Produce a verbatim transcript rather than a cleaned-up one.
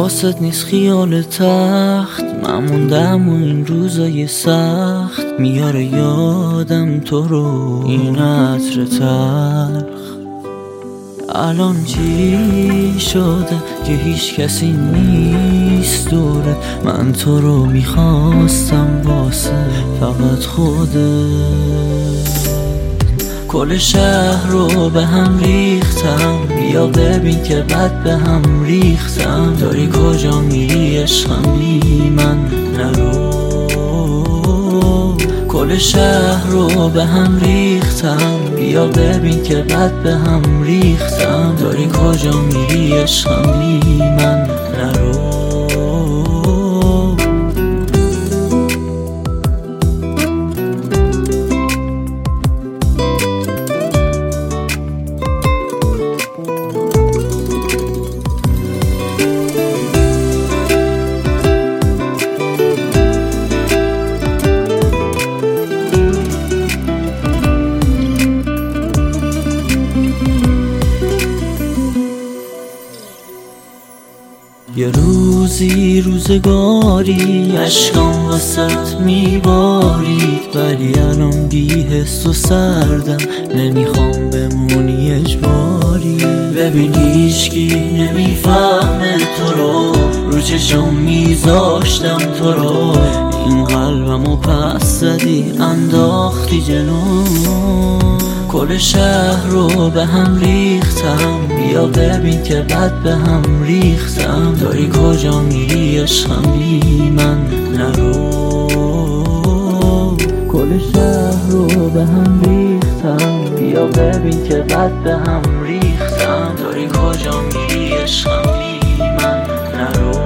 حواست نیست خیال تخت، من موندم و این روزای سخت میاره یادم تو رو این عطر تلخ. الان چی شده که هیچ کسی نیست دوره، من تو رو میخواستم واسه فقط خودت. کل شهر رو به هم ریختم، بیا ببین که بد به هم ریختم. داری کجا میری عشقم بی من نرو. کل شهر رو به هم ریختم، بیا ببین که بد به هم ریختم. داری کجا میری عشقم بی من نرو. یه روزی روزگاری اشکام وسط میبارید، ولی الان بی حس و سردم نمیخوام بمونی اجباری. ببین هیچکی نمیفهمه تو رو، رو چشم میذاشتم تو رو. این قلبمو پس زدی انداختی جلو. کل شهر رو به هم ریختم، بیا ببین که بد به هم ریختم. داری کجا میری عشقم بی من نرو. کل شهر رو به هم ریختم، بیا ببین که بد به هم ریختم. داری کجا میری عشقم بی من نرو.